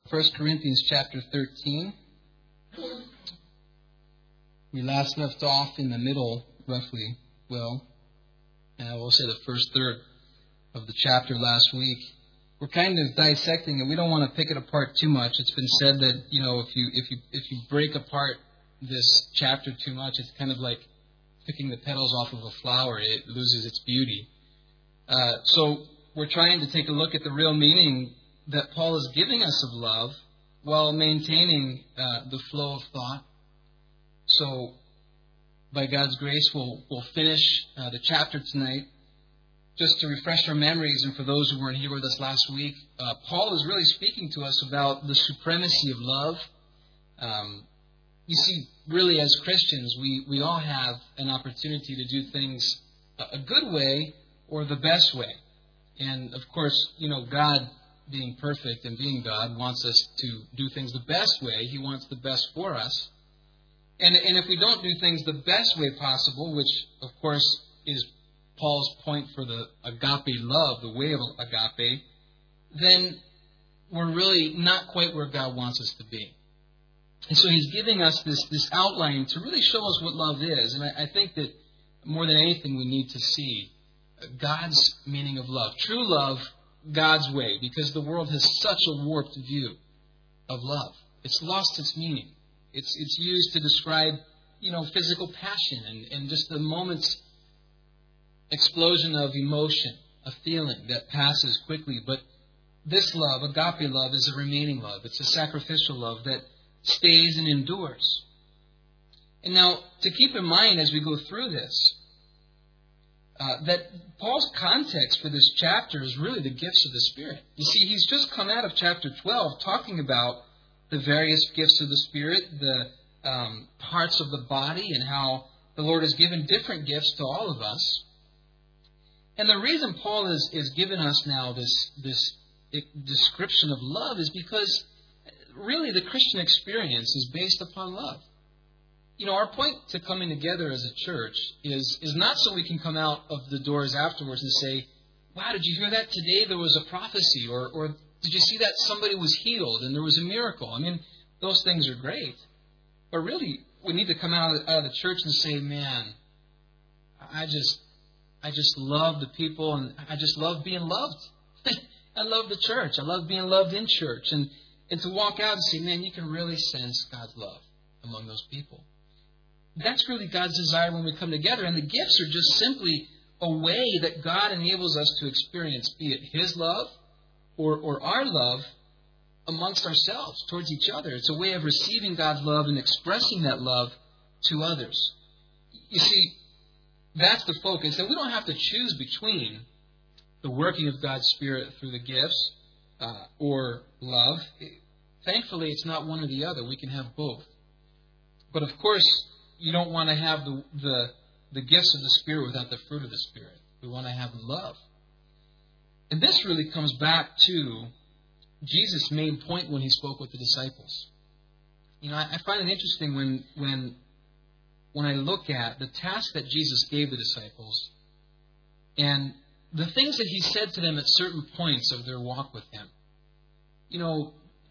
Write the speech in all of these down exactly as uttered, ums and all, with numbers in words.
First Corinthians chapter thirteen. We last left off in the middle, roughly, well, uh, we'll say the first third of the chapter last week. We're kind of dissecting it. We don't want to pick it apart too much. It's been said that, you know, if you if you if you break apart this chapter too much, it's kind of like picking the petals off of a flower. It loses its beauty. Uh, so we're trying to take a look at the real meaning that Paul is giving us of love while maintaining uh, the flow of thought. So, by God's grace, we'll, we'll finish uh, the chapter tonight. Just to refresh our memories, and for those who weren't here with us last week, uh, Paul is really speaking to us about the supremacy of love. Um, you see, really as Christians, we, we all have an opportunity to do things a good way or the best way. And, of course, you know, God, being perfect and being God, wants us to do things the best way. He wants the best for us. And, and if we don't do things the best way possible, which, of course, is Paul's point for the agape love, the way of agape, then we're really not quite where God wants us to be. And so he's giving us this, this outline to really show us what love is. And I, I think that more than anything we need to see God's meaning of love. True love, God's way, because the world has such a warped view of love. It's lost its meaning. It's it's used to describe, you know, physical passion and, and just the moment's explosion of emotion, a feeling that passes quickly. But this love, agape love, is a remaining love. It's a sacrificial love that stays and endures. And now, to keep in mind as we go through this, uh, that Paul's context for this chapter is really the gifts of the Spirit. You see, he's just come out of chapter twelve talking about the various gifts of the Spirit, the um, parts of the body, and how the Lord has given different gifts to all of us. And the reason Paul is, is giving us now this, this description of love is because really the Christian experience is based upon love. You know, our point to coming together as a church is, is not so we can come out of the doors afterwards and say, wow, did you hear that today? There was a prophecy, or, or did you see that somebody was healed and there was a miracle? I mean, those things are great. But really, we need to come out of, out of the church and say, man, I just, I just love the people, and I just love being loved. I love the church. I love being loved in church. And, and to walk out and say, man, you can really sense God's love among those people. That's really God's desire when we come together. And the gifts are just simply a way that God enables us to experience, be it His love or, or our love amongst ourselves, towards each other. It's a way of receiving God's love and expressing that love to others. You see, that's the focus. And we don't have to choose between the working of God's Spirit through the gifts uh, or love. Thankfully, it's not one or the other. We can have both. But of course, you don't want to have the, the, the gifts of the Spirit without the fruit of the Spirit. We want to have love. And this really comes back to Jesus' main point when He spoke with the disciples. You know, I, I find it interesting when when when I look at the task that Jesus gave the disciples and the things that He said to them at certain points of their walk with Him. You know,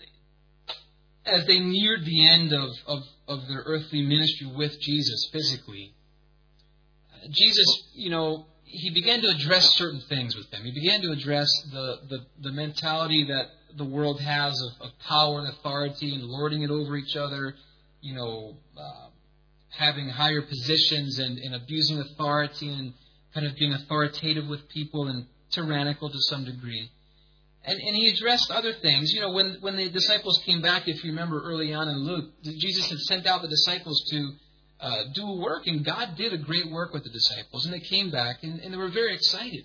as they neared the end of, of, of their earthly ministry with Jesus physically, Jesus, you know, He began to address certain things with them. He began to address the, the, the mentality that the world has of, of power and authority and lording it over each other, you know, uh, having higher positions and, and abusing authority and kind of being authoritative with people and tyrannical to some degree. And, and He addressed other things. You know, when, when the disciples came back, if you remember early on in Luke, Jesus had sent out the disciples to uh, do a work, and God did a great work with the disciples. And they came back, and, and they were very excited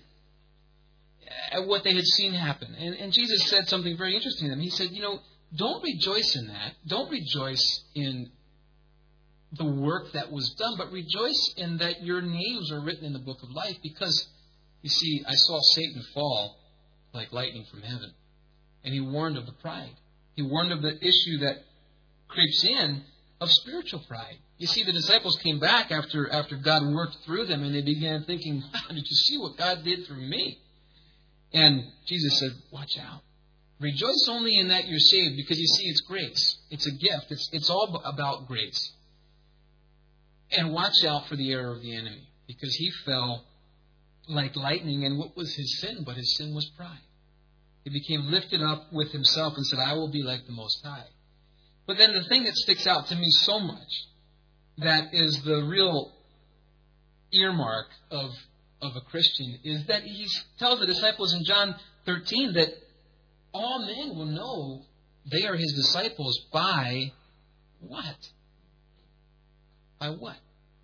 at what they had seen happen. And, and Jesus said something very interesting to them. He said, you know, don't rejoice in that. Don't rejoice in the work that was done, but rejoice in that your names are written in the book of life, because, you see, I saw Satan fall like lightning from heaven. And He warned of the pride. He warned of the issue that creeps in of spiritual pride. You see, the disciples came back after, after God worked through them, and they began thinking, wow, did you see what God did through me? And Jesus said, watch out. Rejoice only in that you're saved, because you see, it's grace. It's a gift. It's, it's all about grace. And watch out for the error of the enemy, because he fell like lightning. And what was his sin? But his sin was pride. He became lifted up with himself and said, I will be like the Most High. But then the thing that sticks out to me so much, that is the real earmark of, of a Christian, is that he tells the disciples in John thirteen that all men will know they are his disciples by what? By what?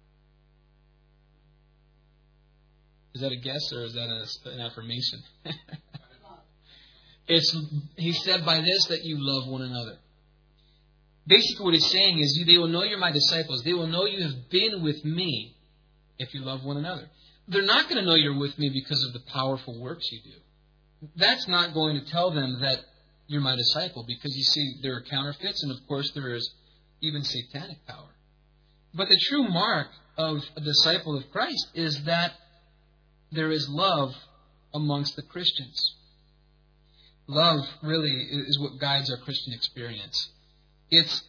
Is that a guess or is that a, an affirmation? It's, he said by this that you love one another. Basically what he's saying is, they will know you're my disciples. They will know you have been with me if you love one another. They're not going to know you're with me because of the powerful works you do. That's not going to tell them that you're my disciple, because you see, there are counterfeits, and of course there is even satanic power. But the true mark of a disciple of Christ is that there is love amongst the Christians. Love really is what guides our Christian experience. It's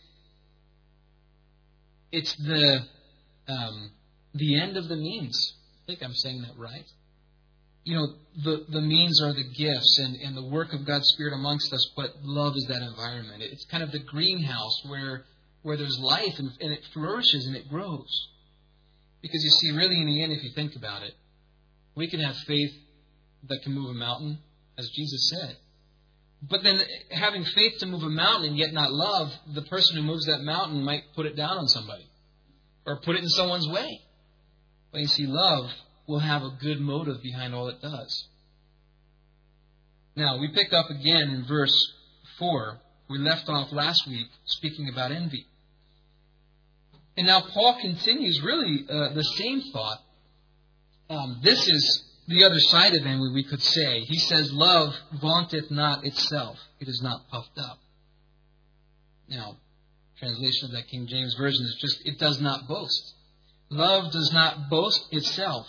it's the um, the end of the means. I think I'm saying that right. You know, the, the means are the gifts and, and the work of God's Spirit amongst us, but love is that environment. It's kind of the greenhouse where where there's life and, and it flourishes and it grows. Because you see, really in the end, if you think about it, we can have faith that can move a mountain, as Jesus said. But then having faith to move a mountain and yet not love, the person who moves that mountain might put it down on somebody or put it in someone's way. But you see, love will have a good motive behind all it does. Now, we pick up again in verse four. We left off last week speaking about envy. And now Paul continues really uh, the same thought. Um, this is the other side of envy, we could say. He says, love vaunteth not itself. It is not puffed up. Now, translation of that King James Version is just, it does not boast. Love does not boast itself.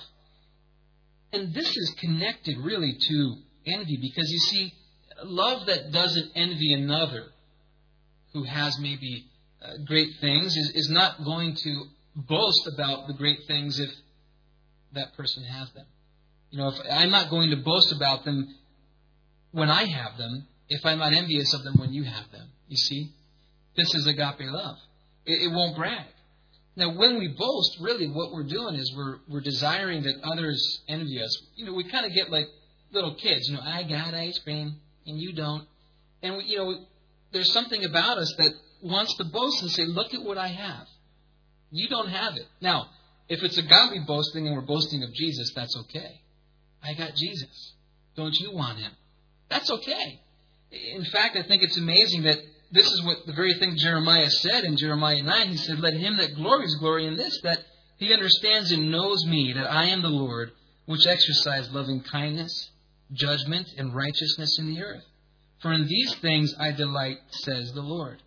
And this is connected really to envy, because you see, love that doesn't envy another who has maybe uh, great things is, is not going to boast about the great things if that person has them. You know, if I'm not going to boast about them when I have them, if I'm not envious of them when you have them. You see, this is agape love. It, it won't brag. Now, when we boast, really what we're doing is we're we're desiring that others envy us. You know, we kind of get like little kids. You know, I got ice cream and you don't. And, we, you know, there's something about us that wants to boast and say, look at what I have. You don't have it. Now, if it's a godly boasting and we're boasting of Jesus, that's okay. I got Jesus. Don't you want him? That's okay. In fact, I think it's amazing that this is what the very thing Jeremiah said in Jeremiah nine. He said, let him that glories glory in this, that he understands and knows me, that I am the Lord, which exercise loving kindness, judgment, and righteousness in the earth. For in these things I delight, says the Lord.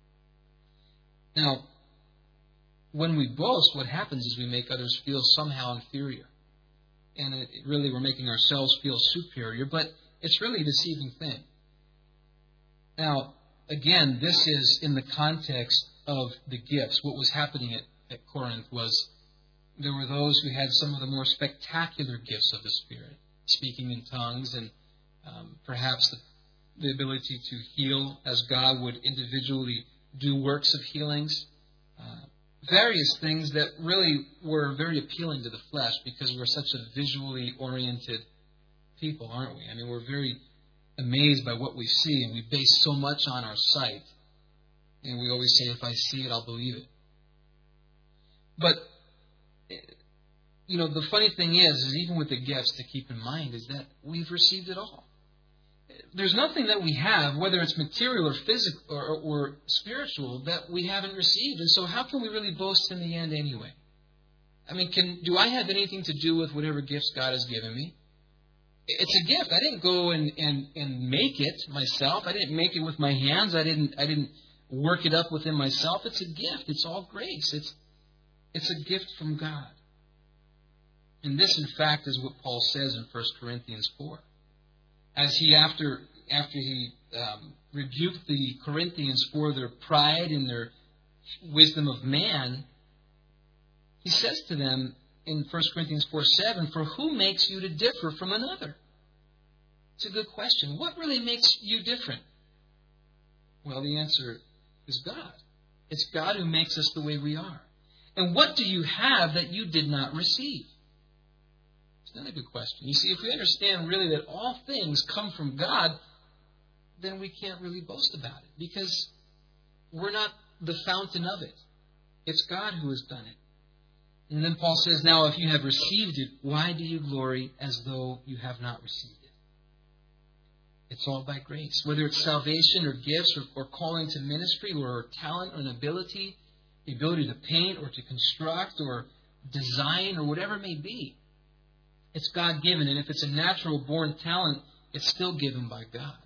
Now, when we boast, what happens is we make others feel somehow inferior. And it, really we're making ourselves feel superior, but it's really a deceiving thing. Now, again, this is in the context of the gifts. What was happening at, at Corinth was there were those who had some of the more spectacular gifts of the Spirit, speaking in tongues and um, perhaps the, the ability to heal as God would individually do works of healings. Uh, various things that really were very appealing to the flesh because we're such a visually oriented people, aren't we? I mean, we're very amazed by what we see, and we base so much on our sight. And we always say, if I see it, I'll believe it. But, you know, the funny thing is, is even with the gifts to keep in mind, is that we've received it all. There's nothing that we have, whether it's material or physical or, or spiritual, that we haven't received. And so how can we really boast in the end anyway? I mean, can do I have anything to do with whatever gifts God has given me? It's a gift. I didn't go and, and, and make it myself. I didn't make it with my hands. I didn't I didn't work it up within myself. It's a gift. It's all grace. It's it's a gift from God. And this, in fact, is what Paul says in First Corinthians four. As he, after after he um, rebuked the Corinthians for their pride and their wisdom of man, he says to them in First Corinthians four seven, "For who makes you to differ from another?" It's a good question. What really makes you different? Well, the answer is God. It's God who makes us the way we are. And what do you have that you did not receive? It's not a good question. You see, if we understand really that all things come from God, then we can't really boast about it, because we're not the fountain of it. It's God who has done it. And then Paul says, "Now if you have received it, why do you glory as though you have not received it?" It's all by grace. Whether it's salvation or gifts or, or calling to ministry or talent or an ability, the ability to paint or to construct or design or whatever it may be, it's God-given. And if it's a natural-born talent, it's still given by God.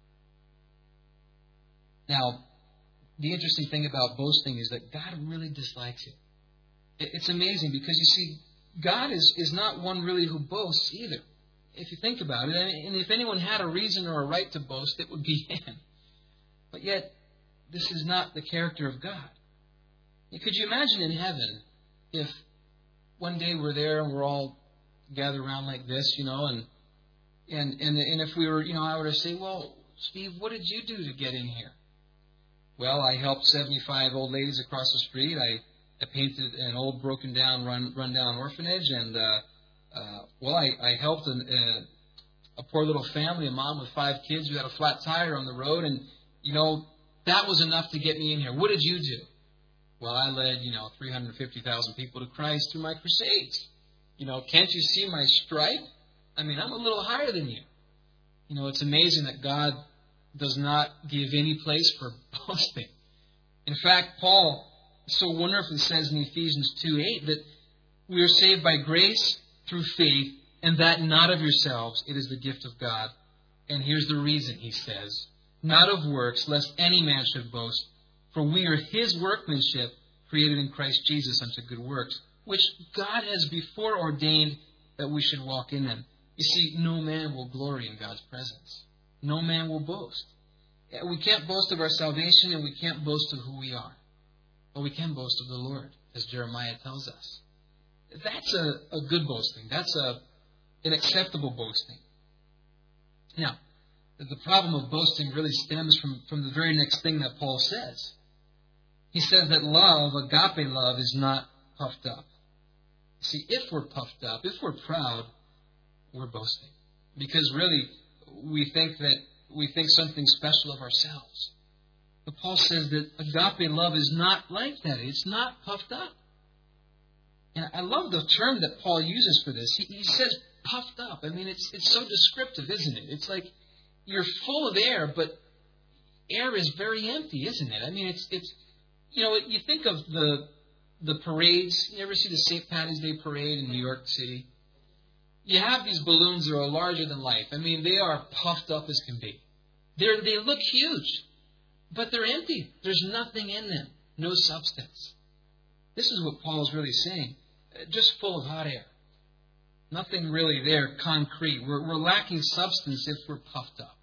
Now, the interesting thing about boasting is that God really dislikes it. It's amazing because, you see, God is, is not one really who boasts either. If you think about it, and if anyone had a reason or a right to boast, it would be Him. But yet, this is not the character of God. Could you imagine in heaven if one day we're there and we're all gathered around like this, you know, and and and, and if we were, you know, I were to say, "Well, Steve, what did you do to get in here?" "Well, I helped seventy-five old ladies across the street. I, I painted an old broken down, run run down orphanage, and uh, uh, well, I, I helped an, uh, a poor little family, a mom with five kids who had a flat tire on the road, and you know that was enough to get me in here. What did you do?" "Well, I led, you know, three hundred fifty thousand people to Christ through my crusades. You know, can't you see my stripe? I mean, I'm a little higher than you." You know, it's amazing that God does not give any place for boasting. In fact, Paul so wonderfully says in Ephesians two eight that we are saved by grace through faith, and that not of yourselves, it is the gift of God. And here's the reason, he says, "Not of works, lest any man should boast. For we are His workmanship, created in Christ Jesus unto good works, which God has before ordained that we should walk in them." You see, no man will glory in God's presence. No man will boast. We can't boast of our salvation, and we can't boast of who we are. But we can boast of the Lord, as Jeremiah tells us. That's a, a good boasting. That's a, an acceptable boasting. Now, the problem of boasting really stems from, from the very next thing that Paul says. He says that love, agape love, is not puffed up. See, if we're puffed up, if we're proud, we're boasting. Because really, we think that we think something special of ourselves. But Paul says that agape love is not like that. It's not puffed up. And I love the term that Paul uses for this. He, he says puffed up. I mean, it's it's so descriptive, isn't it? It's like you're full of air, but air is very empty, isn't it? I mean, it's it's you know, you think of the the parades. You ever see the Saint Patty's Day parade in New York City? You have these balloons that are larger than life. I mean, they are puffed up as can be. They they look huge, but they're empty. There's nothing in them, no substance. This is what Paul is really saying. Just full of hot air. Nothing really there, concrete. We're, we're lacking substance if we're puffed up.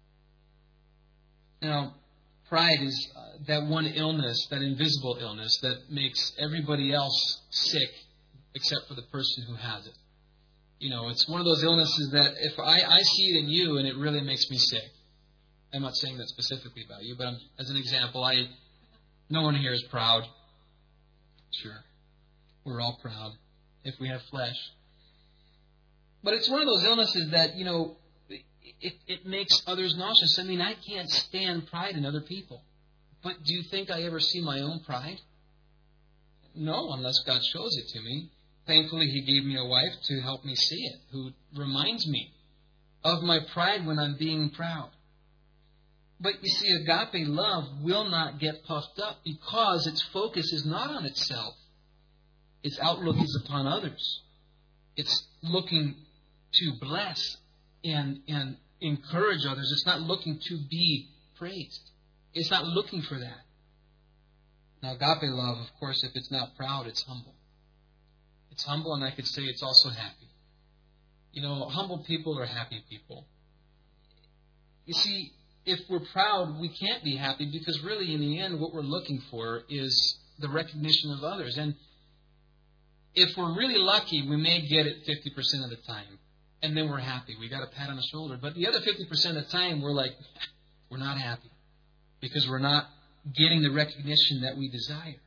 Now, pride is uh, that one illness, that invisible illness that makes everybody else sick except for the person who has it. You know, it's one of those illnesses that if I, I see it in you and it really makes me sick. I'm not saying that specifically about you, but I'm, as an example, I no one here is proud. Sure. We're all proud if we have flesh. But it's one of those illnesses that, you know, it, it makes others nauseous. I mean, I can't stand pride in other people. But do you think I ever see my own pride? No, unless God shows it to me. Thankfully, He gave me a wife to help me see it, who reminds me of my pride when I'm being proud. But you see, agape love will not get puffed up because its focus is not on itself. Its outlook is upon others. It's looking to bless and, and encourage others. It's not looking to be praised. It's not looking for that. Now, agape love, of course, if it's not proud, it's humble. It's humble, and I could say it's also happy. You know, humble people are happy people. You see, if we're proud, we can't be happy because really in the end what we're looking for is the recognition of others. And if we're really lucky, we may get it fifty percent of the time. And then we're happy. We got a pat on the shoulder. But the other fifty percent of the time, we're like, we're not happy. Because we're not getting the recognition that we desire.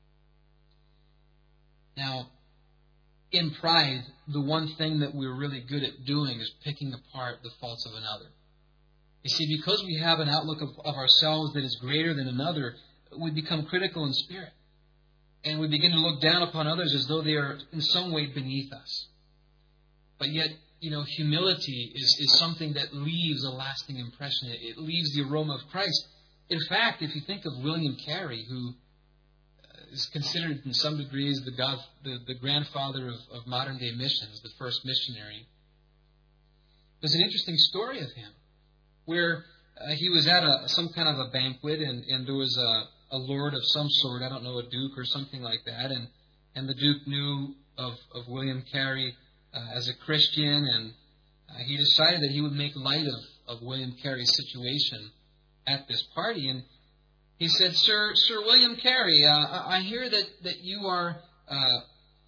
Now, in pride, the one thing that we're really good at doing is picking apart the faults of another. You see, because we have an outlook of, of ourselves that is greater than another, we become critical in spirit. And we begin to look down upon others as though they are in some way beneath us. But yet, you know, humility is, is something that leaves a lasting impression. It, it leaves the aroma of Christ. In fact, if you think of William Carey, who is considered in some degrees the, God, the, the grandfather of, of modern-day missions, the first missionary, there's an interesting story of him where uh, he was at a, some kind of a banquet and, and there was a, a lord of some sort, I don't know, a duke or something like that, and, and the duke knew of, of William Carey uh, as a Christian, and uh, he decided that he would make light of, of William Carey's situation at this party. And he said, Sir Sir William Carey, uh, I hear that, that you are uh,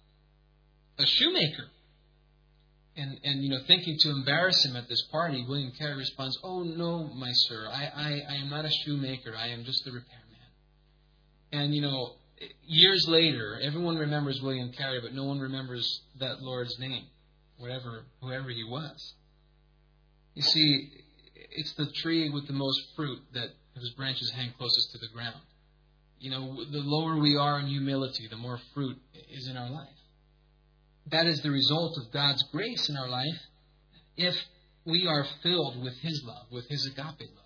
a shoemaker. And, and, you know, thinking to embarrass him at this party, William Carey responds, Oh, no, my sir, I, I, I am not a shoemaker. I am just a repairman. And, you know, years later, everyone remembers William Carey, but no one remembers that Lord's name, whatever, whoever he was. You see, it's the tree with the most fruit that whose branches hang closest to the ground. You know, the lower we are in humility, the more fruit is in our life. That is the result of God's grace in our life if we are filled with His love, with His agape love.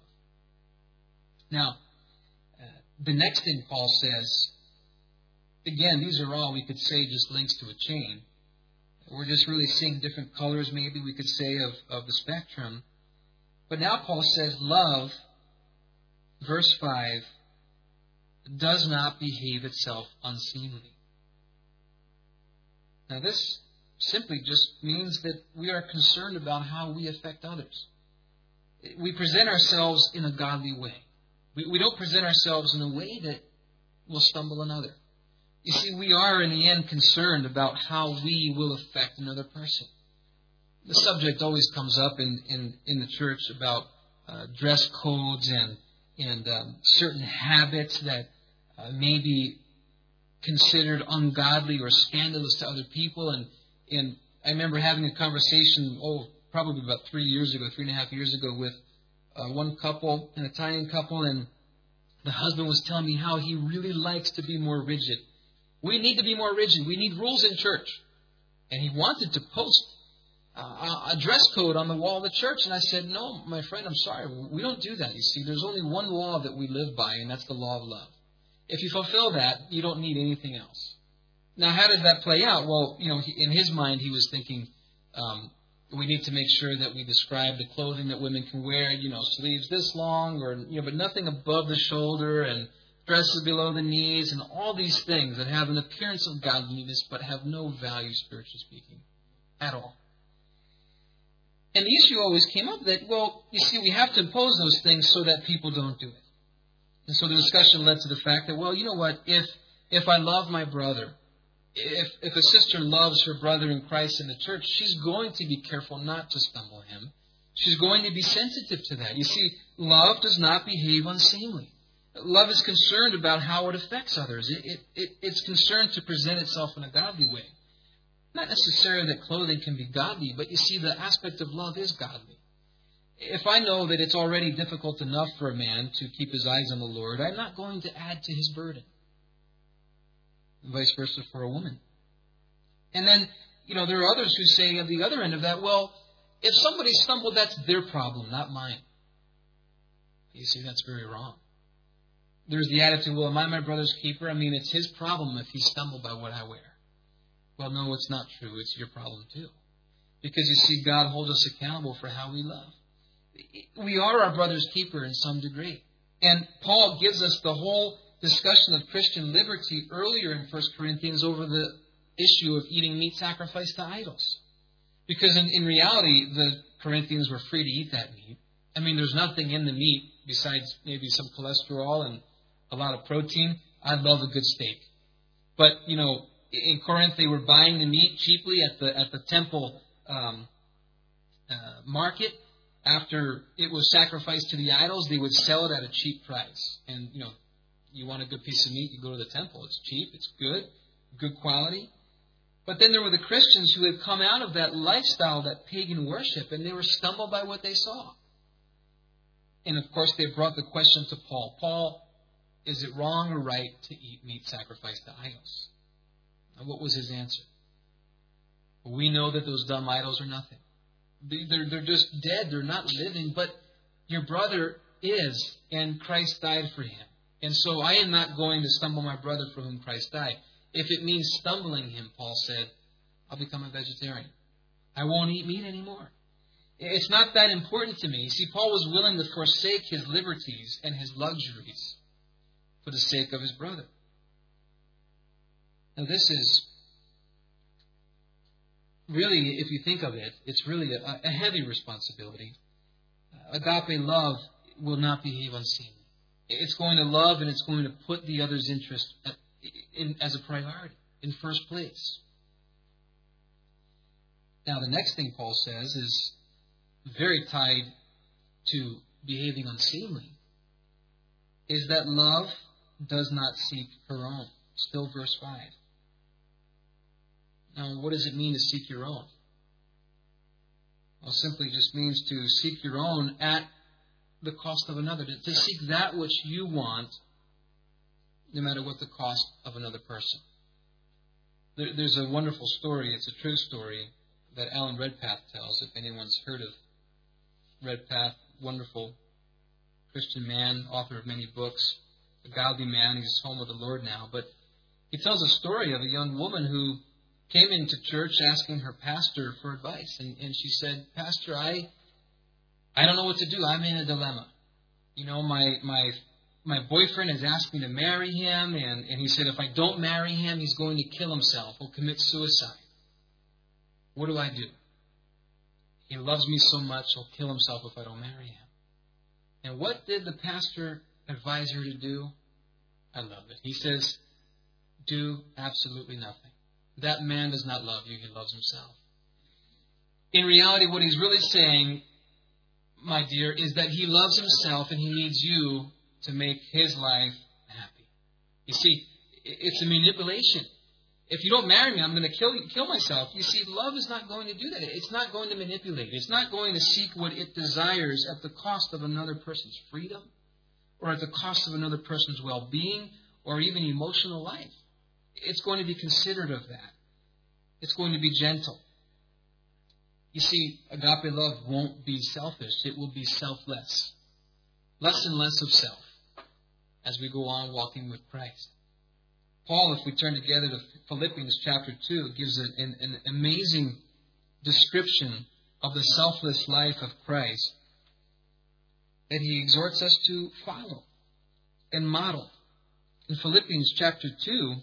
Now, uh, the next thing Paul says, again, these are all we could say just links to a chain. We're just really seeing different colors, maybe we could say, of, of the spectrum. But now Paul says, love, verse five, does not behave itself unseemly. Now this simply just means that we are concerned about how we affect others. We present ourselves in a godly way. We, we don't present ourselves in a way that will stumble another. You see, we are in the end concerned about how we will affect another person. The subject always comes up in, in, in the church about uh, dress codes and, and um, certain habits that uh, may be considered ungodly or scandalous to other people. And, and I remember having a conversation, oh, probably about three years ago, three and a half years ago, with uh, one couple, an Italian couple, and the husband was telling me how he really likes to be more rigid. We need to be more rigid. We need rules in church. And he wanted to post uh, a dress code on the wall of the church. And I said, no, my friend, I'm sorry. We don't do that. You see, there's only one law that we live by, and that's the law of love. If you fulfill that, you don't need anything else. Now, how does that play out? Well, you know, in his mind, he was thinking, um, we need to make sure that we describe the clothing that women can wear, you know, sleeves this long, or, you know, but nothing above the shoulder, and dresses below the knees, and all these things that have an appearance of godliness but have no value, spiritually speaking, at all. And the issue always came up that, well, you see, we have to impose those things so that people don't do it. And so the discussion led to the fact that, well, you know what, if if I love my brother, if if a sister loves her brother in Christ in the church, she's going to be careful not to stumble him. She's going to be sensitive to that. You see, love does not behave unseemly. Love is concerned about how it affects others. It, it, it, it's concerned to present itself in a godly way. Not necessarily that clothing can be godly, but you see, the aspect of love is godly. If I know that it's already difficult enough for a man to keep his eyes on the Lord, I'm not going to add to his burden. Vice versa for a woman. And then, you know, there are others who say at the other end of that, well, if somebody stumbled, that's their problem, not mine. You see, that's very wrong. There's the attitude, well, am I my brother's keeper? I mean, it's his problem if he stumbled by what I wear. Well, no, it's not true. It's your problem too. Because you see, God holds us accountable for how we love. We are our brother's keeper in some degree. And Paul gives us the whole discussion of Christian liberty earlier in First Corinthians over the issue of eating meat sacrificed to idols. Because in, in reality, the Corinthians were free to eat that meat. I mean, there's nothing in the meat besides maybe some cholesterol and a lot of protein. I love a good steak. But, you know, in Corinth, they were buying the meat cheaply at the at the temple um, uh, market. After it was sacrificed to the idols, they would sell it at a cheap price. And, you know, you want a good piece of meat, you go to the temple. It's cheap, it's good, good quality. But then there were the Christians who had come out of that lifestyle, that pagan worship, and they were stumbled by what they saw. And, of course, they brought the question to Paul. Paul, is it wrong or right to eat meat sacrificed to idols? And what was his answer? Well, we know that those dumb idols are nothing. They're, they're just dead. They're not living. But your brother is, and Christ died for him. And so I am not going to stumble my brother for whom Christ died. If it means stumbling him, Paul said, I'll become a vegetarian. I won't eat meat anymore. It's not that important to me. See, Paul was willing to forsake his liberties and his luxuries for the sake of his brother. Now this is really, if you think of it, it's really a, a heavy responsibility. Agape love will not behave unseemly. It's going to love and it's going to put the other's interest in, as a priority, in first place. Now the next thing Paul says is very tied to behaving unseemly, is that love does not seek her own. Still verse five. Now, what does it mean to seek your own? Well, it simply just means to seek your own at the cost of another. To, to seek that which you want, no matter what the cost of another person. There, there's a wonderful story, it's a true story, that Alan Redpath tells, if anyone's heard of Redpath, wonderful Christian man, author of many books, a godly man. He's home with the Lord now. But he tells a story of a young woman who came into church asking her pastor for advice. And, and she said, Pastor, I I don't know what to do. I'm in a dilemma. You know, my my my boyfriend has asked me to marry him. And, and he said, if I don't marry him, he's going to kill himself or commit suicide. What do I do? He loves me so much, he'll kill himself if I don't marry him. And what did the pastor advise her to do? I love it. He says, do absolutely nothing. That man does not love you, he loves himself. In reality, what he's really saying, my dear, is that he loves himself and he needs you to make his life happy. You see, it's a manipulation. If you don't marry me, I'm going to kill kill myself. You see, love is not going to do that. It's not going to manipulate. It's not going to seek what it desires at the cost of another person's freedom or at the cost of another person's well-being or even emotional life. It's going to be considerate of that. It's going to be gentle. You see, agape love won't be selfish. It will be selfless. Less and less of self as we go on walking with Christ. Paul, if we turn together to Philippians chapter two, gives an, an, an amazing description of the selfless life of Christ that he exhorts us to follow and model. In Philippians chapter two,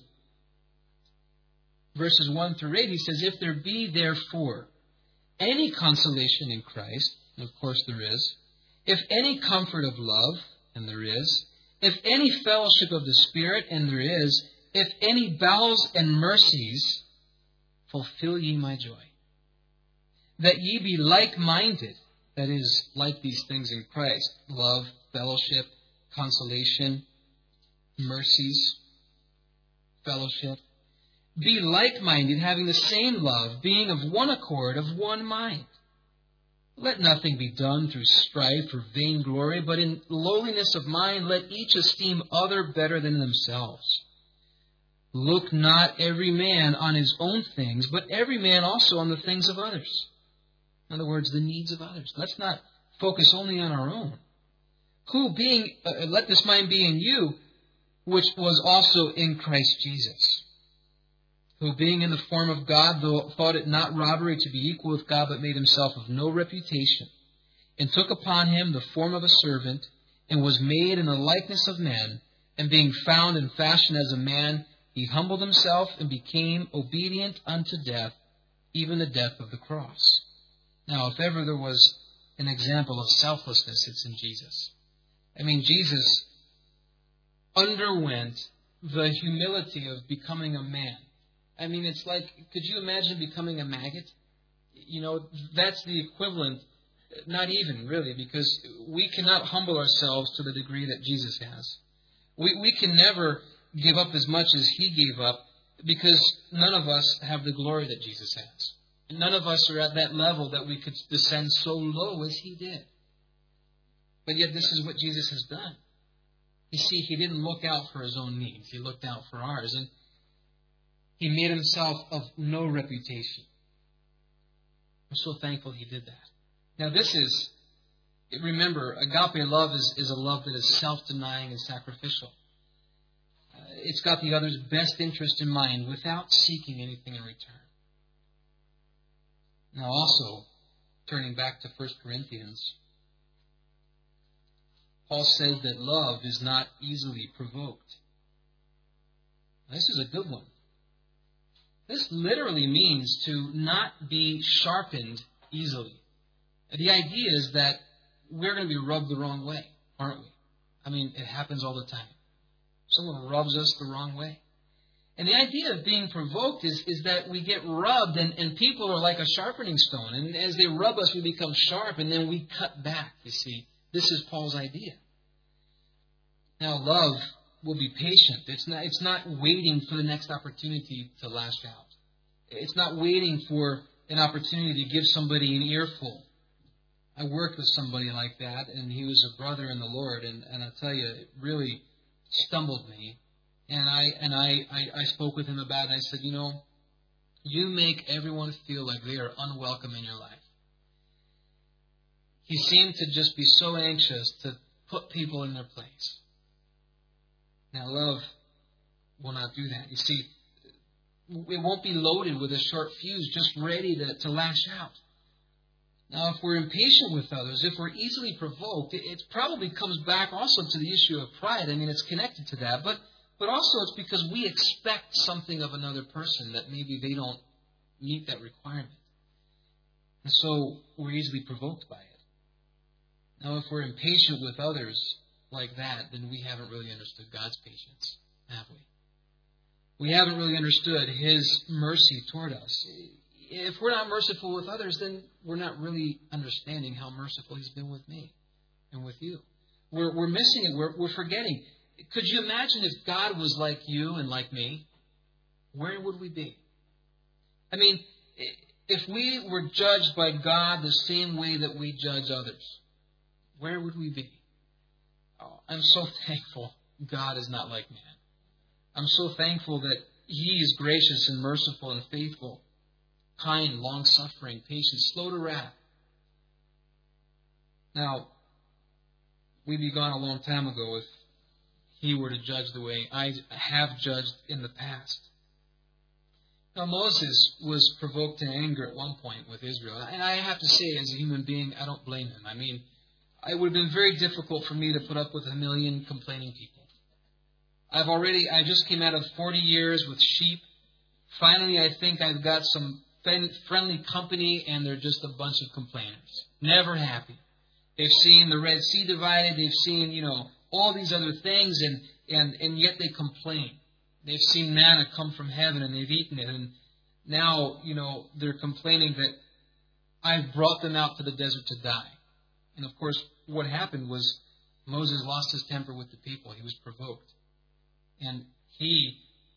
verses one through eight, he says, if there be therefore any consolation in Christ, and of course there is, if any comfort of love, and there is, if any fellowship of the Spirit, and there is, if any bowels and mercies, fulfill ye my joy. That ye be like-minded, that is, like these things in Christ, love, fellowship, consolation, mercies, fellowship. Be like-minded, having the same love, being of one accord, of one mind. Let nothing be done through strife or vainglory, but in lowliness of mind let each esteem other better than themselves. Look not every man on his own things, but every man also on the things of others. In other words, the needs of others. Let's not focus only on our own. Who being, uh, let this mind be in you, which was also in Christ Jesus. Who being in the form of God, though thought it not robbery to be equal with God, but made himself of no reputation, and took upon him the form of a servant, and was made in the likeness of men, and being found in fashion as a man, he humbled himself and became obedient unto death, even the death of the cross. Now, if ever there was an example of selflessness, it's in Jesus. I mean, Jesus underwent the humility of becoming a man. I mean, it's like, could you imagine becoming a maggot? You know, that's the equivalent, not even really, because we cannot humble ourselves to the degree that Jesus has. We, we can never give up as much as He gave up, because none of us have the glory that Jesus has. None of us are at that level that we could descend so low as He did. But yet this is what Jesus has done. You see, He didn't look out for His own needs. He looked out for ours. And He made Himself of no reputation. I'm so thankful He did that. Now this is, remember, agape love is, is a love that is self-denying and sacrificial. Uh, it's got the other's best interest in mind without seeking anything in return. Now also, turning back to First Corinthians, Paul says that love is not easily provoked. Now, this is a good one. This literally means to not be sharpened easily. The idea is that we're going to be rubbed the wrong way, aren't we? I mean, it happens all the time. Someone rubs us the wrong way. And the idea of being provoked is, is that we get rubbed and, and people are like a sharpening stone. And as they rub us, we become sharp and then we cut back, you see. This is Paul's idea. Now, love will be patient. It's not, it's not waiting for the next opportunity to lash out. It's not waiting for an opportunity to give somebody an earful. I worked with somebody like that, and he was a brother in the Lord, and, and I'll tell you, it really stumbled me. And I and I, I, I spoke with him about it, and I said, you know, you make everyone feel like they are unwelcome in your life. He seemed to just be so anxious to put people in their place. Now, love will not do that. You see, it won't be loaded with a short fuse, just ready to, to lash out. Now, if we're impatient with others, if we're easily provoked, it, it probably comes back also to the issue of pride. I mean, it's connected to that. But, but also it's because we expect something of another person that maybe they don't meet that requirement. And so we're easily provoked by it. Now, if we're impatient with others like that, then we haven't really understood God's patience, have we? We haven't really understood His mercy toward us. If we're not merciful with others, then we're not really understanding how merciful He's been with me and with you. We're, we're missing it. We're, we're forgetting. Could you imagine if God was like you and like me? Where would we be? I mean, if we were judged by God the same way that we judge others, where would we be? Oh, I'm so thankful God is not like man. I'm so thankful that He is gracious and merciful and faithful, kind, long-suffering, patient, slow to wrath. Now, we'd be gone a long time ago if He were to judge the way I have judged in the past. Now, Moses was provoked to anger at one point with Israel. And I have to say, as a human being, I don't blame him. I mean, it would have been very difficult for me to put up with a million complaining people. I've already, I just came out of forty years with sheep. Finally, I think I've got some friendly company, and they're just a bunch of complainers. Never happy. They've seen the Red Sea divided. They've seen, you know, all these other things, and, and, and yet they complain. They've seen manna come from heaven, and they've eaten it. And now, you know, they're complaining that I've brought them out to the desert to die. And, of course, what happened was Moses lost his temper with the people. He was provoked. And he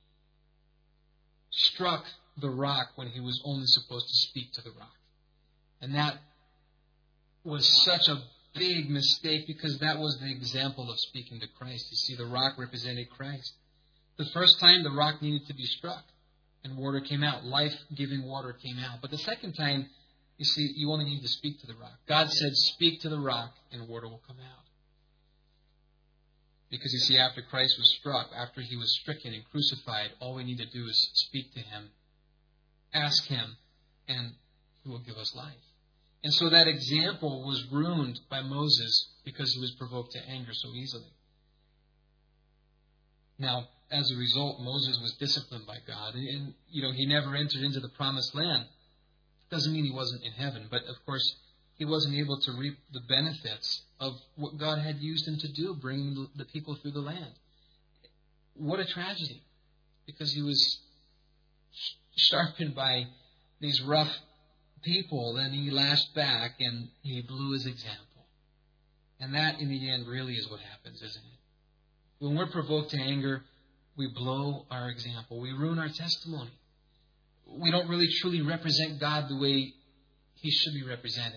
struck the rock when he was only supposed to speak to the rock. And that was such a big mistake, because that was the example of speaking to Christ. You see, the rock represented Christ. The first time, the rock needed to be struck, and water came out. Life-giving water came out. But the second time, you see, you only need to speak to the rock. God said, speak to the rock, and water will come out. Because, you see, after Christ was struck, after He was stricken and crucified, all we need to do is speak to Him, ask Him, and He will give us life. And so that example was ruined by Moses because he was provoked to anger so easily. Now, as a result, Moses was disciplined by God. And, you know, he never entered into the promised land. Doesn't mean he wasn't in heaven. But, of course, he wasn't able to reap the benefits of what God had used him to do, bringing the people through the land. What a tragedy, because he was sharpened by these rough people, and he lashed back and he blew his example. And that, in the end, really is what happens, isn't it? When we're provoked to anger, we blow our example. We ruin our testimony. We don't really truly represent God the way he should be represented.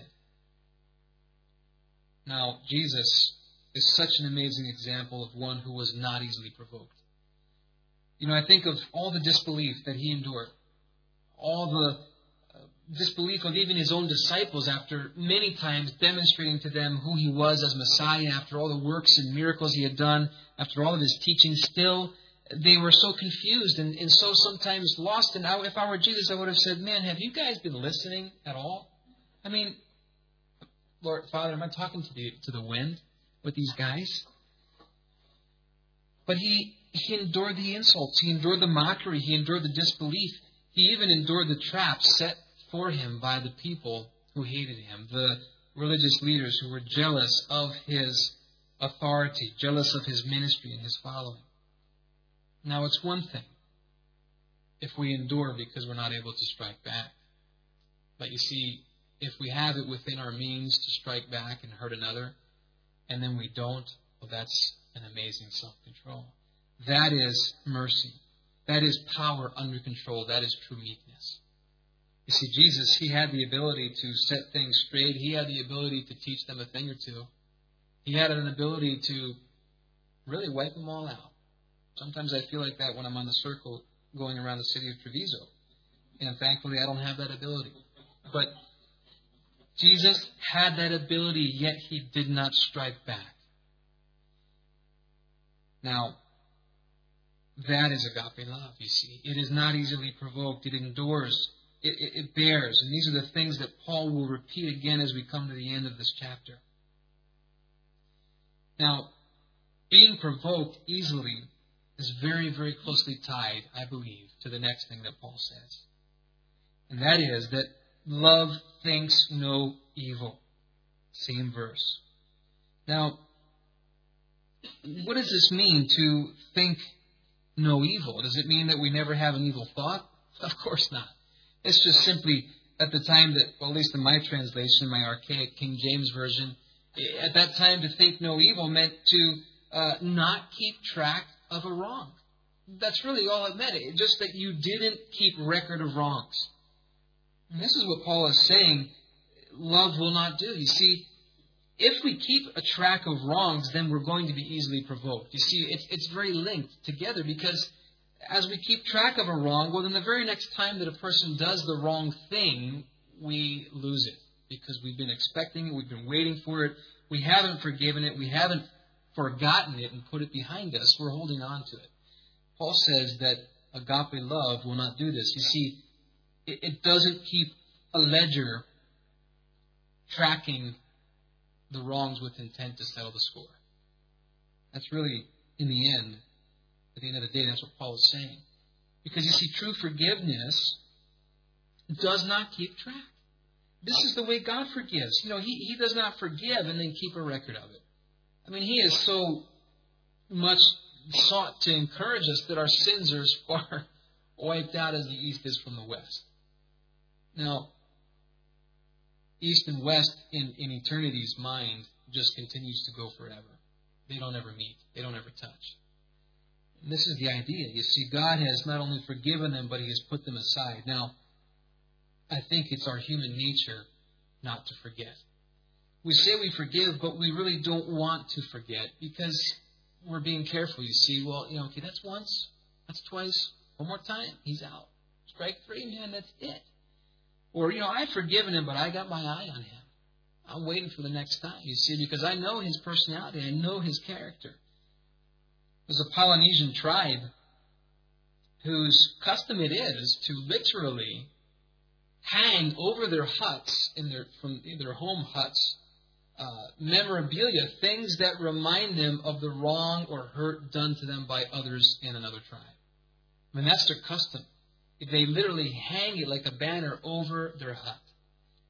Now, Jesus is such an amazing example of one who was not easily provoked. You know, I think of all the disbelief that he endured, all the uh, disbelief of even his own disciples after many times demonstrating to them who he was as Messiah, after all the works and miracles he had done, after all of his teaching. Still, they were so confused and, and so sometimes lost. And I, if I were Jesus, I would have said, man, have you guys been listening at all? I mean, Lord, Father, am I talking to the, to the wind with these guys? But he, he endured the insults. He endured the mockery. He endured the disbelief. He even endured the traps set for him by the people who hated him, the religious leaders who were jealous of his authority, jealous of his ministry and his following. Now, it's one thing if we endure because we're not able to strike back. But you see, if we have it within our means to strike back and hurt another, and then we don't, well, that's an amazing self-control. That is mercy. That is power under control. That is true meekness. You see, Jesus, he had the ability to set things straight. He had the ability to teach them a thing or two. He had an ability to really wipe them all out. Sometimes I feel like that when I'm on the circle going around the city of Treviso. And thankfully, I don't have that ability. But Jesus had that ability, yet he did not strike back. Now, that is agape love, you see. It is not easily provoked. It endures. It, it, it bears. And these are the things that Paul will repeat again as we come to the end of this chapter. Now, being provoked easily is very, very closely tied, I believe, to the next thing that Paul says. And that is that love thinks no evil. Same verse. Now, what does this mean to think no evil? Does it mean that we never have an evil thought? Of course not. It's just simply at the time that, well, at least in my translation, my archaic King James Version, at that time to think no evil meant to uh, not keep track of a wrong. That's really all it meant. It, just that you didn't keep record of wrongs. And this is what Paul is saying love will not do. You see, if we keep a track of wrongs, then we're going to be easily provoked. You see, it's, it's very linked together, because as we keep track of a wrong, well, then the very next time that a person does the wrong thing, we lose it. Because we've been expecting it, we've been waiting for it, we haven't forgiven it, we haven't forgotten it and put it behind us, we're holding on to it. Paul says that agape love will not do this. You see, it, it doesn't keep a ledger tracking the wrongs with intent to settle the score. That's really, in the end, at the end of the day, that's what Paul is saying. Because you see, true forgiveness does not keep track. This is the way God forgives. You know, He, he does not forgive and then keep a record of it. I mean, He is so much sought to encourage us that our sins are as far wiped out as the east is from the west. Now, east and west in, in eternity's mind just continues to go forever. They don't ever meet. They don't ever touch. And this is the idea. You see, God has not only forgiven them, but He has put them aside. Now, I think it's our human nature not to forget. We say we forgive, but we really don't want to forget because we're being careful. You see, well, you know, okay, that's once, that's twice, one more time, he's out. Strike three, man, that's it. Or, you know, I've forgiven him, but I got my eye on him. I'm waiting for the next time, you see, because I know his personality. I know his character. There's a Polynesian tribe whose custom it is to literally hang over their huts, in their from their home huts, uh, memorabilia, things that remind them of the wrong or hurt done to them by others in another tribe. I mean, that's their custom. They literally hang it like a banner over their hut.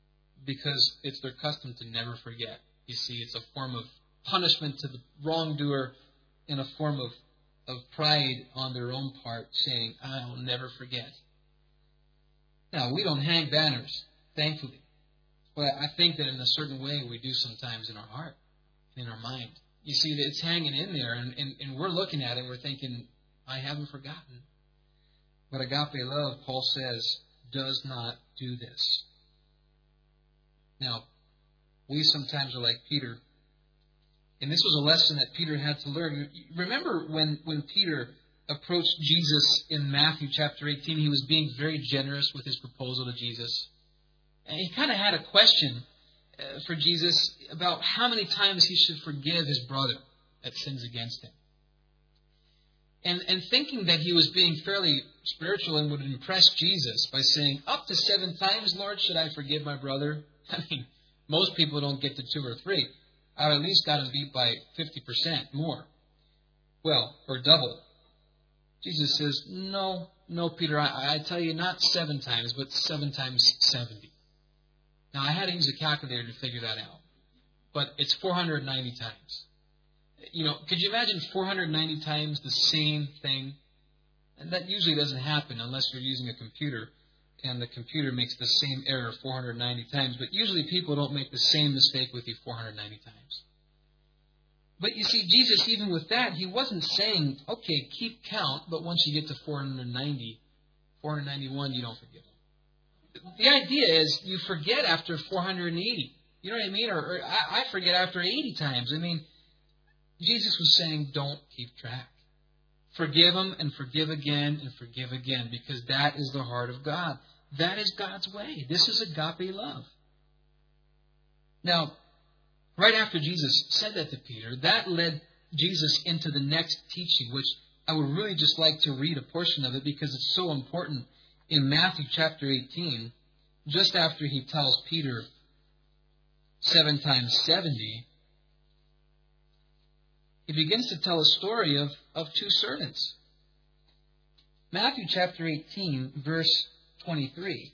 because it's their custom to never forget. You see, it's a form of punishment to the wrongdoer and a form of, of pride on their own part, saying, I'll never forget. Now, we don't hang banners, thankfully. But I think that in a certain way we do sometimes in our heart, in our mind. You see, that it's hanging in there, and, and, and we're looking at it and we're thinking, I haven't forgotten. But agape love, Paul says, does not do this. Now, we sometimes are like Peter. And this was a lesson that Peter had to learn. Remember when, when Peter approached Jesus in Matthew chapter eighteen, he was being very generous with his proposal to Jesus. And he kind of had a question uh, for Jesus about how many times he should forgive his brother that sins against him. And, and thinking that he was being fairly spiritual and would impress Jesus by saying, up to seven times, Lord, should I forgive my brother? I mean, most people don't get to two or three. I at least got him beat by fifty percent more. Well, or double. Jesus says, no, no, Peter, I, I tell you, not seven times, but seven times seventy. Now, I had to use a calculator to figure that out. But it's four hundred ninety times. You know, could you imagine four hundred ninety times the same thing? And that usually doesn't happen unless you're using a computer and the computer makes the same error four hundred ninety times. But usually people don't make the same mistake with you four hundred ninety times. But you see, Jesus, even with that, he wasn't saying, okay, keep count, but once you get to four hundred ninety, four hundred ninety-one, you don't forgive them. The idea is you forget after four hundred eighty. You know what I mean? Or, or I, I forget after eighty times. I mean, Jesus was saying, don't keep track. Forgive them and forgive again and forgive again, because that is the heart of God. That is God's way. This is agape love. Now, right after Jesus said that to Peter, that led Jesus into the next teaching, which I would really just like to read a portion of it because it's so important. In Matthew chapter eighteen, just after he tells Peter seven times seventy, he begins to tell a story of, of two servants. Matthew chapter eighteen, verse twenty-three.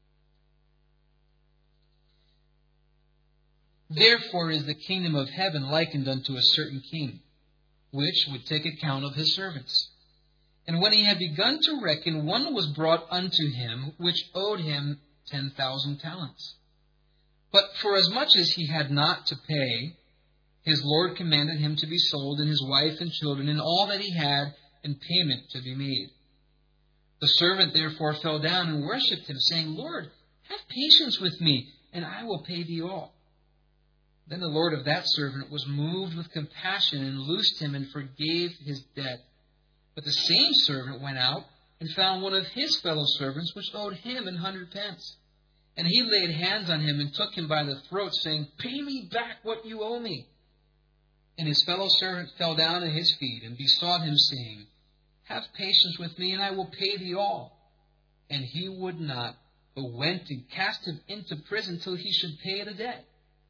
Therefore is the kingdom of heaven likened unto a certain king, which would take account of his servants. And when he had begun to reckon, one was brought unto him, which owed him ten thousand talents. But forasmuch as he had not to pay, his Lord commanded him to be sold, and his wife and children, and all that he had, and payment to be made. The servant therefore fell down and worshipped him, saying, Lord, have patience with me, and I will pay thee all. Then the Lord of that servant was moved with compassion, and loosed him, and forgave his debt. But the same servant went out, and found one of his fellow servants, which owed him an hundred pence. And he laid hands on him, and took him by the throat, saying, Pay me back what you owe me. And his fellow servant fell down at his feet, and besought him, saying, Have patience with me, and I will pay thee all. And he would not, but went and cast him into prison till he should pay the debt.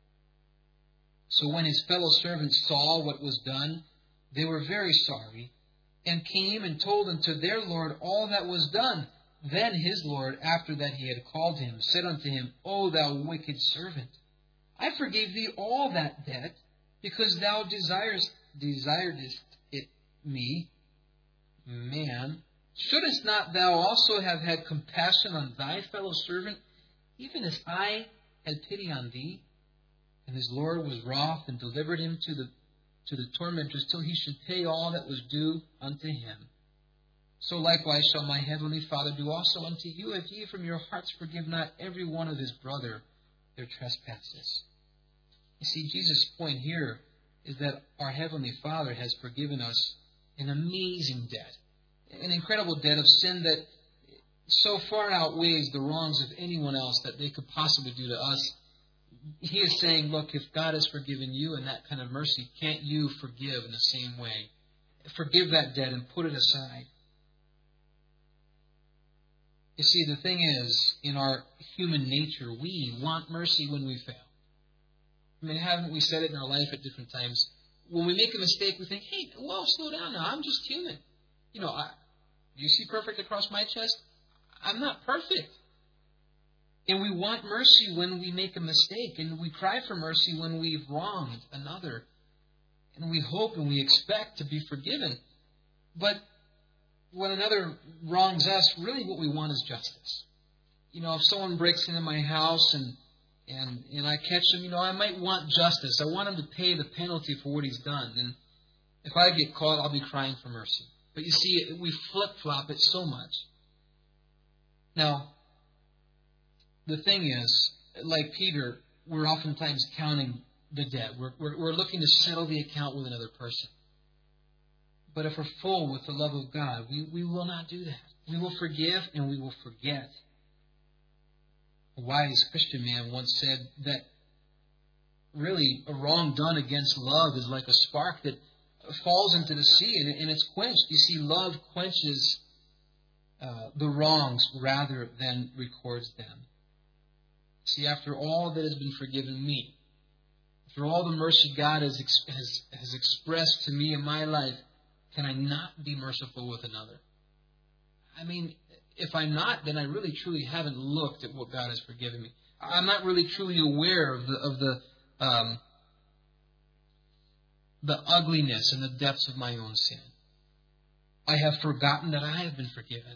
So when his fellow servants saw what was done, they were very sorry, and came and told unto their Lord all that was done. Then his Lord, after that he had called him, said unto him, O thou wicked servant, I forgave thee all that debt, because thou desirest, desiredest it me. Man, shouldest not thou also have had compassion on thy fellow servant, even as I had pity on thee? And his Lord was wroth, and delivered him to the to the tormentors, till he should pay all that was due unto him. So likewise shall my heavenly Father do also unto you, if ye from your hearts forgive not every one of his brother their trespasses. You see, Jesus' point here is that our Heavenly Father has forgiven us an amazing debt, an incredible debt of sin that so far outweighs the wrongs of anyone else that they could possibly do to us. He is saying, look, if God has forgiven you in that kind of mercy, can't you forgive in the same way? Forgive that debt and put it aside. You see, the thing is, in our human nature, we want mercy when we fail. I mean, haven't we said it in our life at different times? When we make a mistake, we think, hey, well, slow down now. I'm just human. You know, I, do you see perfect across my chest? I'm not perfect. And we want mercy when we make a mistake. And we cry for mercy when we've wronged another. And we hope and we expect to be forgiven. But when another wrongs us, really what we want is justice. You know, if someone breaks into my house and and and I catch him, you know, I might want justice. I want him to pay the penalty for what he's done. And if I get caught, I'll be crying for mercy. But you see, we flip-flop it so much. Now, the thing is, like Peter, we're oftentimes counting the debt. We're, we're, we're looking to settle the account with another person. But if we're full with the love of God, we, we will not do that. We will forgive and we will forget. A wise Christian man once said that really a wrong done against love is like a spark that falls into the sea and, and it's quenched. You see, love quenches uh, the wrongs rather than records them. See, after all that has been forgiven me, after all the mercy God has, has, has expressed to me in my life, can I not be merciful with another? I mean, if I'm not, then I really truly haven't looked at what God has forgiven me. I'm not really truly aware of the of the um, the ugliness and the depths of my own sin. I have forgotten that I have been forgiven.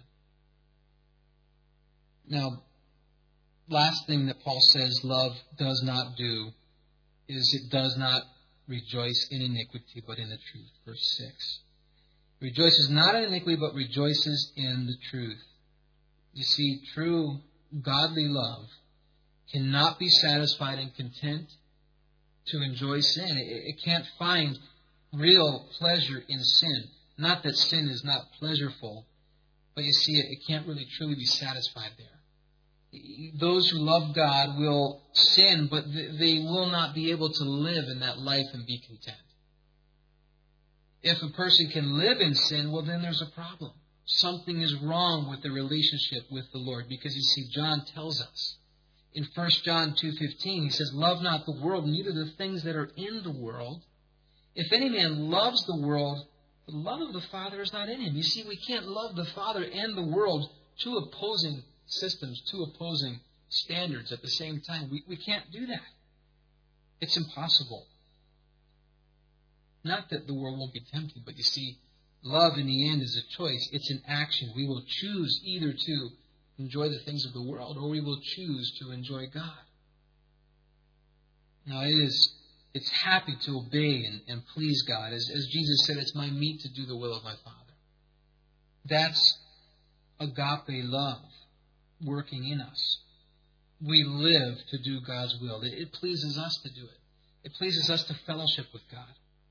Now, last thing that Paul says love does not do is it does not rejoice in iniquity, but in the truth. Verse six. Rejoices not in iniquity, but rejoices in the truth. You see, true godly love cannot be satisfied and content to enjoy sin. It, it can't find real pleasure in sin. Not that sin is not pleasurable, but you see, it, it can't really truly be satisfied there. Those who love God will sin, but they will not be able to live in that life and be content. If a person can live in sin, well, then there's a problem. Something is wrong with the relationship with the Lord. Because you see, John tells us in First John two fifteen, he says, love not the world, neither the things that are in the world. If any man loves the world, the love of the Father is not in him. You see, we can't love the Father and the world, two opposing systems, two opposing standards at the same time. We, we can't do that. It's impossible. Not that the world won't be tempted, but you see, love in the end is a choice. It's an action. We will choose either to enjoy the things of the world or we will choose to enjoy God. Now, it is, it's happy to obey and, and please God. As, as Jesus said, it's my meat to do the will of my Father. That's agape love working in us. We live to do God's will. It, it pleases us to do it. It pleases us to fellowship with God.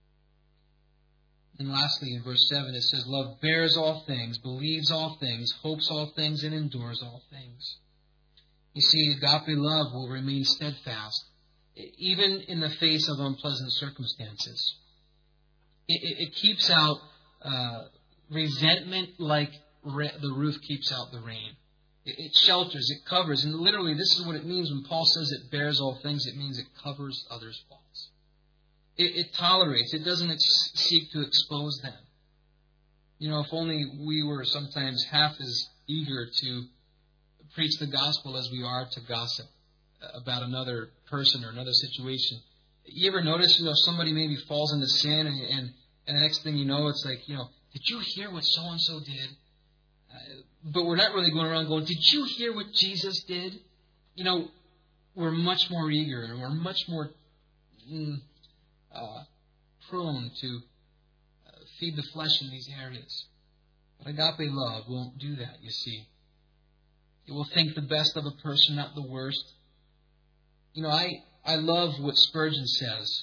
And lastly, in verse seven, it says, love bears all things, believes all things, hopes all things, and endures all things. You see, agape love will remain steadfast, even in the face of unpleasant circumstances. It, it, it keeps out uh, resentment like re- the roof keeps out the rain. It, it shelters, it covers. And literally, this is what it means when Paul says it bears all things. It means it covers others' faults. It, it tolerates. It doesn't ex- seek to expose them. You know, if only we were sometimes half as eager to preach the gospel as we are to gossip about another person or another situation. You ever notice, you know, somebody maybe falls into sin and, and, and the next thing you know, it's like, you know, did you hear what so-and-so did? Uh, but we're not really going around going, did you hear what Jesus did? You know, we're much more eager and we're much more... Mm, Uh, prone to uh, feed the flesh in these areas. But agape love won't do that, you see. It will think the best of a person, not the worst. You know, I, I love what Spurgeon says.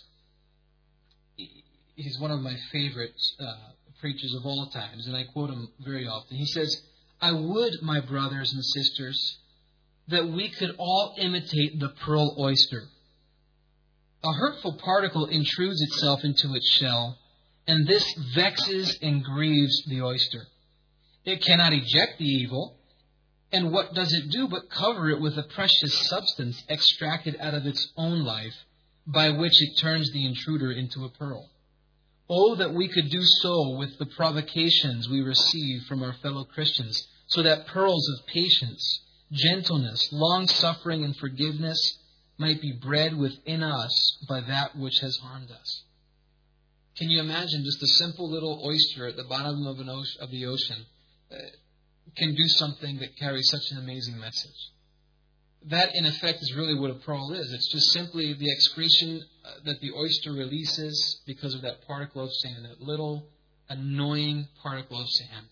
He's one of my favorite uh, preachers of all times, and I quote him very often. He says, I would, my brothers and sisters, that we could all imitate the pearl oyster. A hurtful particle intrudes itself into its shell, and this vexes and grieves the oyster. It cannot eject the evil, and what does it do but cover it with a precious substance extracted out of its own life, by which it turns the intruder into a pearl. Oh, that we could do so with the provocations we receive from our fellow Christians, so that pearls of patience, gentleness, long-suffering, and forgiveness might be bred within us by that which has harmed us. Can you imagine just a simple little oyster at the bottom of, an ocean, of the ocean uh, can do something that carries such an amazing message? That, in effect, is really what a pearl is. It's just simply the excretion uh, that the oyster releases because of that particle of sand, that little annoying particle of sand.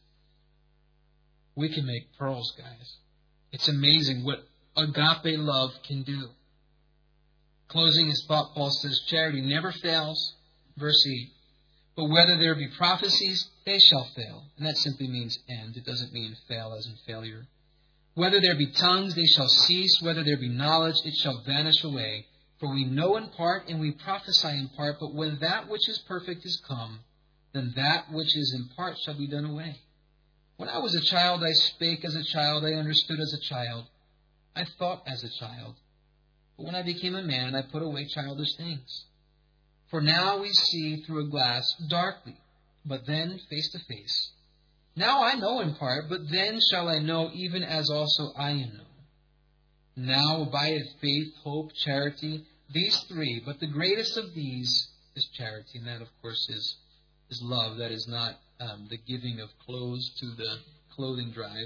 We can make pearls, guys. It's amazing what agape love can do. Closing his thought, Paul says, charity never fails. Verse eight. But whether there be prophecies, they shall fail. And that simply means end. It doesn't mean fail as in failure. Whether there be tongues, they shall cease. Whether there be knowledge, it shall vanish away. For we know in part, and we prophesy in part. But when that which is perfect is come, then that which is in part shall be done away. When I was a child, I spake as a child. I understood as a child. I thought as a child. But when I became a man, I put away childish things. For now we see through a glass darkly, but then face to face. Now I know in part, but then shall I know even as also I am known. Now abideth faith, hope, charity, these three, but the greatest of these is charity. And that, of course, is, is love. That is not um, the giving of clothes to the clothing drive.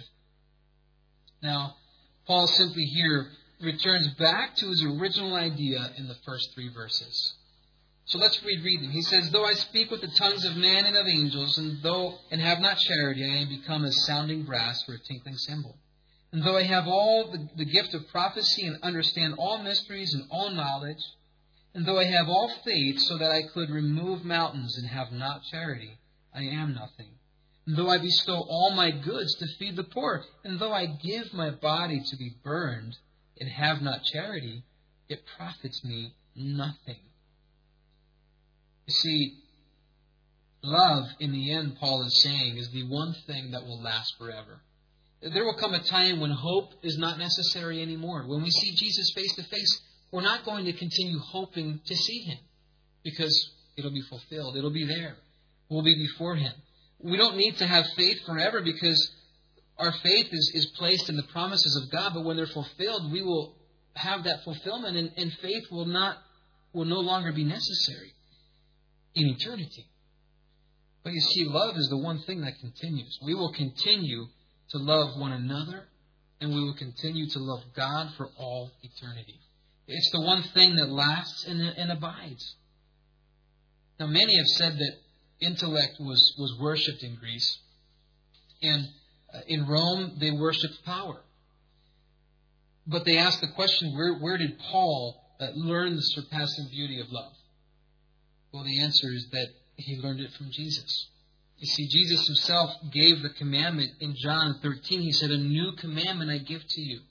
Now, Paul simply here returns back to his original idea in the first three verses. So let's read read them. He says, though I speak with the tongues of man and of angels, and though and have not charity, I am become as sounding brass for a tinkling cymbal. And though I have all the, the gift of prophecy and understand all mysteries and all knowledge, and though I have all faith so that I could remove mountains and have not charity, I am nothing. And though I bestow all my goods to feed the poor, and though I give my body to be burned and have not charity, it profits me nothing. You see, love, in the end, Paul is saying, is the one thing that will last forever. There will come a time when hope is not necessary anymore. When we see Jesus face to face, we're not going to continue hoping to see Him because it'll be fulfilled. It'll be there. We'll be before Him. We don't need to have faith forever because our faith is, is placed in the promises of God, but when they're fulfilled, we will have that fulfillment, and, and faith will not will no longer be necessary in eternity. But you see, love is the one thing that continues. We will continue to love one another, and we will continue to love God for all eternity. It's the one thing that lasts and, and abides. Now, many have said that intellect was, was worshipped in Greece, and uh, in Rome they worshipped power. But they asked the question, where, where did Paul uh, learn the surpassing beauty of love? Well, the answer is that he learned it from Jesus. You see, Jesus himself gave the commandment in John thirteen. He said, a new commandment I give to you,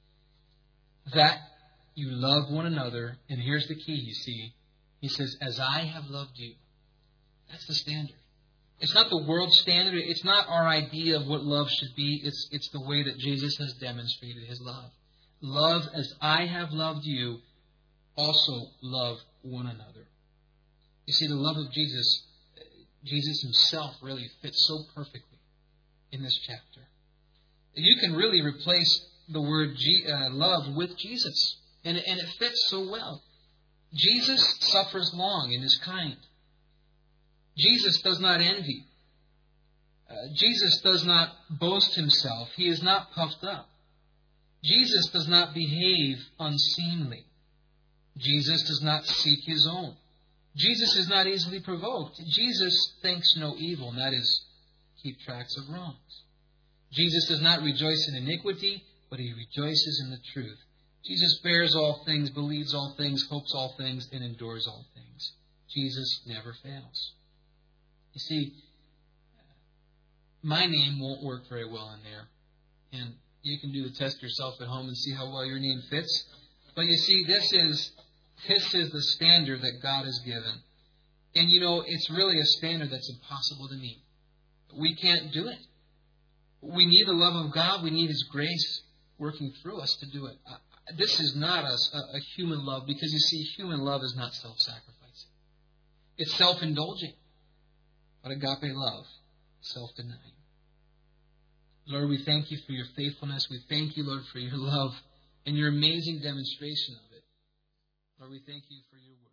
that you love one another. And here's the key, you see. He says, as I have loved you. That's the standard. It's not the world standard. It's not our idea of what love should be. It's, it's the way that Jesus has demonstrated His love. Love as I have loved you, also love one another. You see, the love of Jesus, Jesus Himself really fits so perfectly in this chapter. You can really replace the word G, uh, love with Jesus, and, and it fits so well. Jesus suffers long and is kind. Jesus does not envy. Uh, Jesus does not boast Himself. He is not puffed up. Jesus does not behave unseemly. Jesus does not seek His own. Jesus is not easily provoked. Jesus thinks no evil, and that is, keep tracks of wrongs. Jesus does not rejoice in iniquity, but He rejoices in the truth. Jesus bears all things, believes all things, hopes all things, and endures all things. Jesus never fails. You see, my name won't work very well in there. And you can do the test yourself at home and see how well your name fits. But you see, this is this is the standard that God has given. And you know, it's really a standard that's impossible to meet. We can't do it. We need the love of God. We need His grace working through us to do it. Uh, this is not a, a human love, because you see, human love is not self-sacrificing. It's self-indulging. But agape love, self-denying. Lord, we thank you for your faithfulness. We thank you, Lord, for your love and your amazing demonstration of it. Lord, we thank you for your word.